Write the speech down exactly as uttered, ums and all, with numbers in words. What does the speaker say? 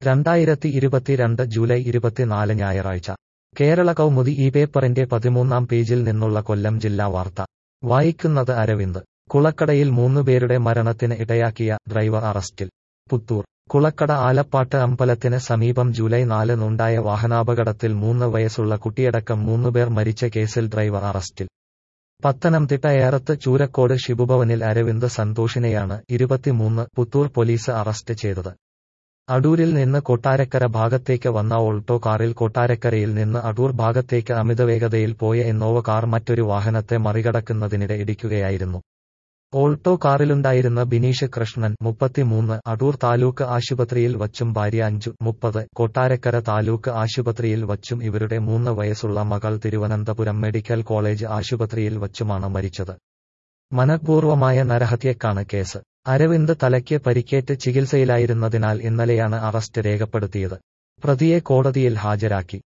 രണ്ടായിരത്തി ഇരുപത്തിരണ്ട് ജൂലൈ ഇരുപത്തിനാല് ഞായറാഴ്ച കേരള കൗമുദി ഈ പേപ്പറിന്റെ പതിമൂന്നാം പേജിൽ നിന്നുള്ള കൊല്ലം ജില്ലാ വാർത്ത വായിക്കുന്നത് അരവിന്ദ്. കുളക്കടയിൽ മൂന്നുപേരുടെ മരണത്തിന് ഇടയാക്കിയ ഡ്രൈവർ അറസ്റ്റിൽ. പുത്തൂർ കുളക്കട ആലപ്പാട്ട് അമ്പലത്തിന് സമീപം ജൂലൈ നാലിനുണ്ടായ വാഹനാപകടത്തിൽ മൂന്ന് വയസ്സുള്ള കുട്ടിയടക്കം മൂന്നുപേർ മരിച്ച കേസിൽ ഡ്രൈവർ അറസ്റ്റിൽ. പത്തനംതിട്ട ഏറത്ത് ചൂരക്കോട് ഷിബുഭവനിൽ അരവിന്ദ് സന്തോഷിനെയാണ് ഇരുപത്തിമൂന്ന് പുത്തൂർ പോലീസ് അറസ്റ്റ് ചെയ്തത്. അടൂരിൽ നിന്ന് കൊട്ടാരക്കര ഭാഗത്തേക്ക് വന്ന ഓൾട്ടോ കാറിൽ കൊട്ടാരക്കരയിൽ നിന്ന് അടൂർ ഭാഗത്തേക്ക് അമിതവേഗതയിൽ പോയ ഇന്നോവ കാർ മറ്റൊരു വാഹനത്തെ മറികടക്കുന്നതിനിടെ ഇടിക്കുകയായിരുന്നു. ഓൾട്ടോ കാറിലുണ്ടായിരുന്ന ബിനീഷ് കൃഷ്ണൻ മുപ്പത്തിമൂന്ന് അടൂർ താലൂക്ക് ആശുപത്രിയിൽ വച്ചും ഭാര്യ അഞ്ചു മുപ്പത് കൊട്ടാരക്കര താലൂക്ക് ആശുപത്രിയിൽ വച്ചും ഇവരുടെ മൂന്ന് വയസ്സുള്ള മകൾ തിരുവനന്തപുരം മെഡിക്കൽ കോളേജ് ആശുപത്രിയിൽ വച്ചുമാണ് മരിച്ചത്. മനഃപൂർവമായ നരഹത്യക്കാണ് കേസ്. അരവിന്ദ് തലയ്ക്ക് പരിക്കേറ്റ് ചികിത്സയിലായിരുന്നതിനാൽ ഇന്നലെയാണ് അറസ്റ്റ് രേഖപ്പെടുത്തിയത്. പ്രതിയെ കോടതിയിൽ ഹാജരാക്കി.